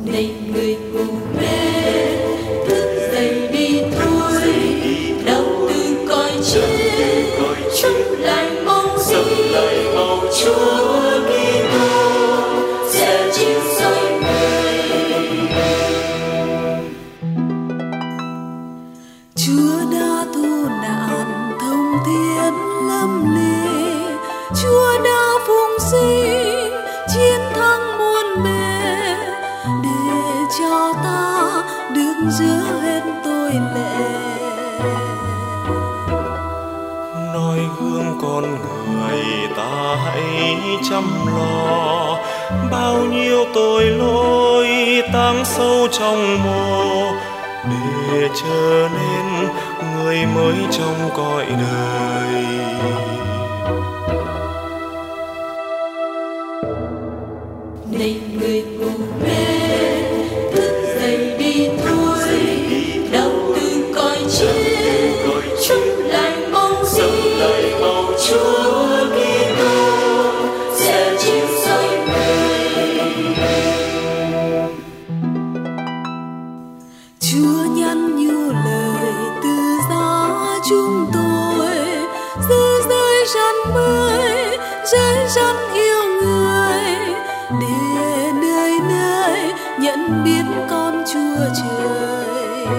này người mù mê thức dậy đi thôi, đau từ cõi chết chung lại mong gì Chúa Kitô sẽ chiếu soi người. Chúa đã thu nạn thông thiên lâm ly, Chúa đã phụng sinh chiến thắng muôn bề, để cho ta được rửa hết tội lệ. Noi gương con người ta hãy chăm lo, bao nhiêu tội lỗi táng sâu trong mồ, để trở nên người mới trong cõi đời. Này người mù mê thức dậy đi thôi, đau từ cõi chết chung lại mong gì Chúa Kitô sẽ chiếu soi người. Chúa nhắn nhủ lời từ giá chúng tôi, giữ giới răn mới, giới răn yêu người, để nơi nơi nhận biết con Chúa trời.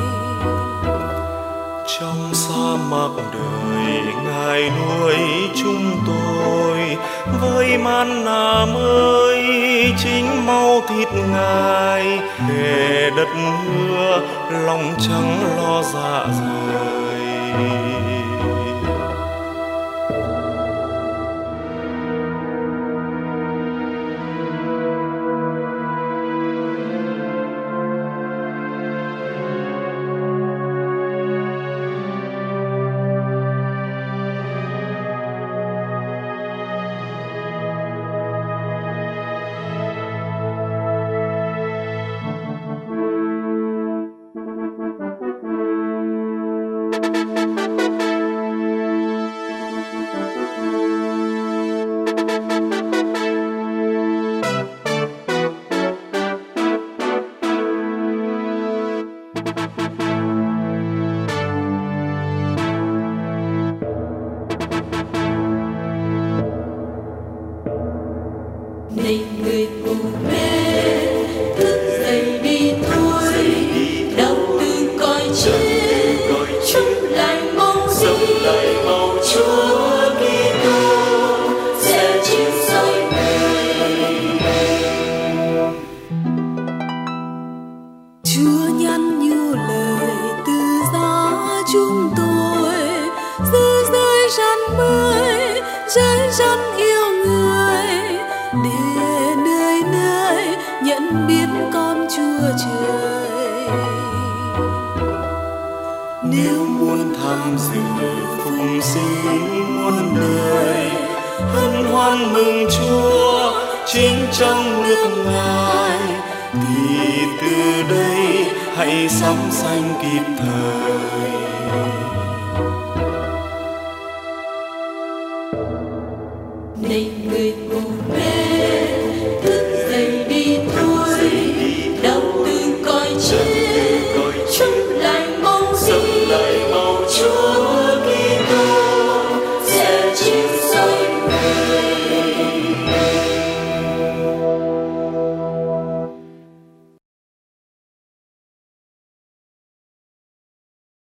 Trong sa mạc đời Ngài nuôi chúng tôi với manna mới, chính máu thịt Ngài, để đất hứa lòng chẳng lo dạ rời. Này người mù mê thức dậy đi thôi, đau từ cõi chết chung lại mong gì Chúa Kitô sẽ chiếu soi người. Chúa nhắn nhủ lời từ giá chúng tôi, giữ giới răn mới, giới răn yêu người, để nơi nơi nhận biết con Chúa trời. Nếu muốn tham dự phụng sinh muôn đời, hân hoan mừng Chúa chính trong nước Ngài, thì từ đây hãy sắm sanh kịp thời. Này người mù mê